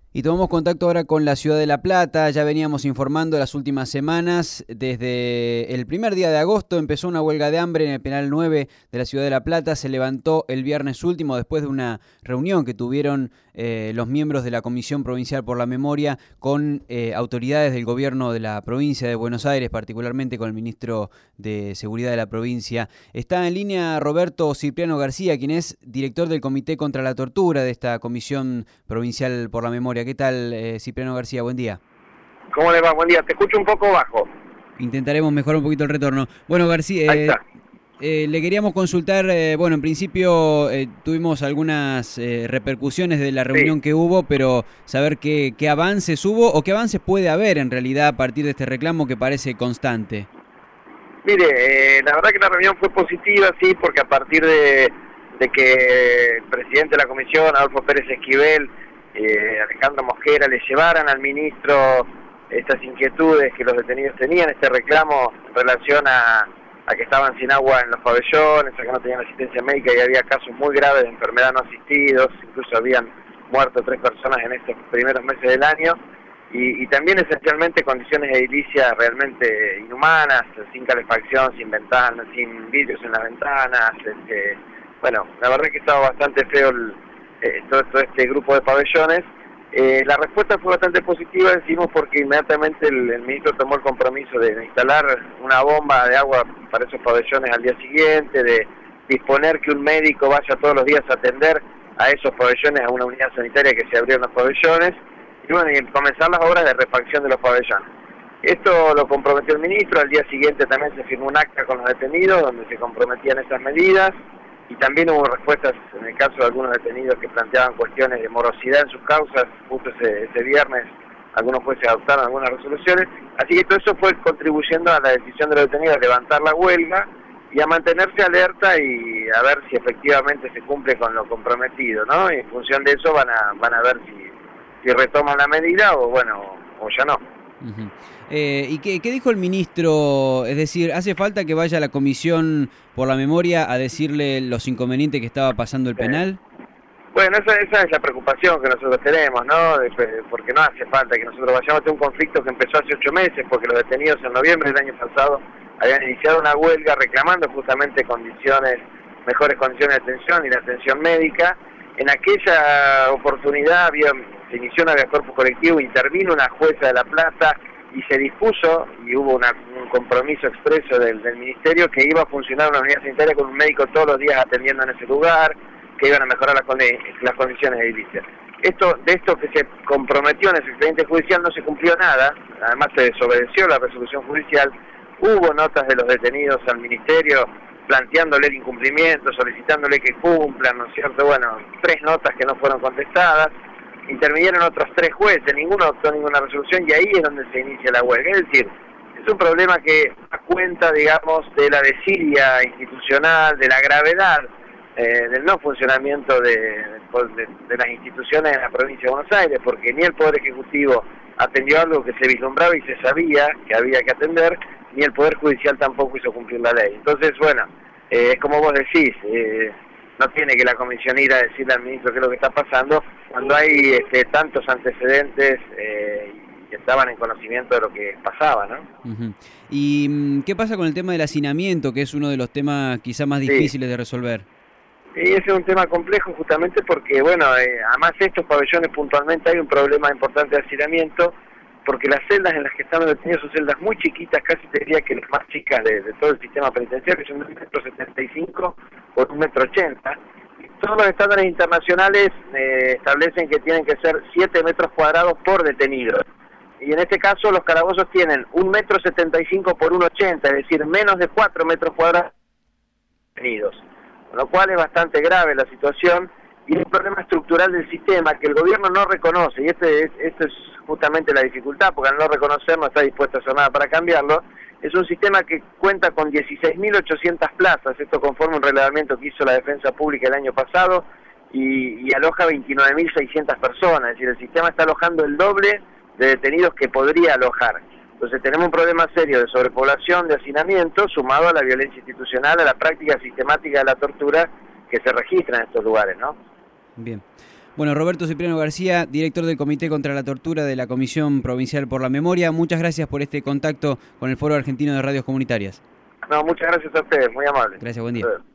Y tomamos contacto ahora con la ciudad de La Plata. Ya veníamos informando las últimas semanas. Desde el primer día de agosto empezó una huelga de hambre en el penal 9 de la ciudad de La Plata. Se levantó el viernes último después de una reunión que tuvieron los miembros de la Comisión Provincial por la Memoria con autoridades del gobierno de la provincia de Buenos Aires, particularmente con el ministro de Seguridad de la provincia. Está en línea Roberto Cipriano García, quien es director del Comité contra la Tortura de esta Comisión Provincial por la Memoria. ¿Qué tal, Cipriano García? Buen día. ¿Cómo le va? Buen día. Te escucho un poco bajo. Intentaremos mejorar un poquito el retorno. Bueno, García, Ahí está. le queríamos consultar, bueno, en principio tuvimos algunas repercusiones de la reunión Sí. que hubo, pero saber qué avances hubo o qué avances puede haber en realidad a partir de este reclamo que parece constante. Mire, la verdad que la reunión fue positiva, sí, porque a partir de que el presidente de la comisión, Adolfo Pérez Esquivel, Alejandro Mosquera, le llevaran al ministro estas inquietudes que los detenidos tenían, este reclamo en relación a que estaban sin agua en los pabellones, a que no tenían asistencia médica y había casos muy graves de enfermedad no asistidos, incluso habían muerto 3 personas en estos primeros meses del año, y también esencialmente condiciones edilicias realmente inhumanas, sin calefacción, sin ventanas, sin vidrios en las ventanas. Bueno, la verdad es que estaba bastante feo todo este grupo de pabellones. La respuesta fue bastante positiva, decimos, porque inmediatamente el ministro tomó el compromiso de instalar una bomba de agua para esos pabellones al día siguiente, de disponer que un médico vaya todos los días a atender a esos pabellones, a una unidad sanitaria que se abrió en los pabellones, y bueno, y comenzar las obras de refacción de los pabellones. Esto lo comprometió el ministro. Al día siguiente también se firmó un acta con los detenidos donde se comprometían esas medidas, y también hubo respuestas en el caso de algunos detenidos que planteaban cuestiones de morosidad en sus causas. Justo ese viernes algunos jueces adoptaron algunas resoluciones, así que todo eso fue contribuyendo a la decisión de los detenidos de levantar la huelga y a mantenerse alerta y a ver si efectivamente se cumple con lo comprometido, ¿no? Y en función de eso van a ver si retoman la medida o bueno, o ya no. Uh-huh. ¿Y qué dijo el ministro? Es decir, ¿hace falta que vaya a la Comisión por la Memoria a decirle los inconvenientes que estaba pasando el penal? Bueno, esa es la preocupación que nosotros tenemos, ¿no? Porque no hace falta que nosotros vayamos a tener un conflicto que empezó hace 8 meses, porque los detenidos en noviembre del año pasado habían iniciado una huelga reclamando justamente mejores condiciones de atención y de atención médica. En aquella oportunidad se inició un habeas corpus colectivo, intervino una jueza de La Plata y se dispuso, y hubo un compromiso expreso del ministerio, que iba a funcionar una unidad sanitaria con un médico todos los días atendiendo en ese lugar, que iban a mejorar las condiciones edilicias. De esto que se comprometió en ese expediente judicial no se cumplió nada, además se desobedeció la resolución judicial. Hubo notas de los detenidos al ministerio planteándole el incumplimiento, solicitándole que cumplan, ¿no es cierto? Bueno, 3 notas que no fueron contestadas. Intervinieron otros 3 jueces, ninguno adoptó ninguna resolución, y ahí es donde se inicia la huelga. Es decir, es un problema que da cuenta, digamos, de la desidia institucional, de la gravedad del no funcionamiento de las instituciones en la provincia de Buenos Aires, porque ni el Poder Ejecutivo atendió algo que se vislumbraba y se sabía que había que atender, ni el Poder Judicial tampoco hizo cumplir la ley. Entonces, bueno, es como vos decís, no tiene que la comisión ir a decirle al ministro qué es lo que está pasando, cuando hay tantos antecedentes que estaban en conocimiento de lo que pasaba, ¿no? Uh-huh. ¿Y qué pasa con el tema del hacinamiento, que es uno de los temas quizá más difíciles de resolver? Y ese es un tema complejo justamente porque, bueno, además de estos pabellones puntualmente hay un problema importante de hacinamiento, porque las celdas en las que están los detenidos son celdas muy chiquitas, casi te diría que las más chicas de todo el sistema penitenciario, que son 1,75 m por 1,80 m. Todos los estándares internacionales establecen que tienen que ser 7 metros cuadrados por detenido. Y en este caso los calabozos tienen 1,75 m por 1,80 m, es decir, menos de 4 metros cuadrados detenidos. Con lo cual es bastante grave la situación y es un problema estructural del sistema que el gobierno no reconoce, y esto es justamente la dificultad, porque al no reconocer no está dispuesto a hacer nada para cambiarlo. Es un sistema que cuenta con 16.800 plazas, esto conforme un relevamiento que hizo la Defensa Pública el año pasado, y aloja 29.600 personas, es decir, el sistema está alojando el doble de detenidos que podría alojar. Entonces tenemos un problema serio de sobrepoblación, de hacinamiento, sumado a la violencia institucional, a la práctica sistemática de la tortura que se registra en estos lugares, ¿no? Bien. Bueno, Roberto Cipriano García, director del Comité contra la Tortura de la Comisión Provincial por la Memoria, muchas gracias por este contacto con el Foro Argentino de Radios Comunitarias. No, muchas gracias a ustedes, muy amable. Gracias, buen día.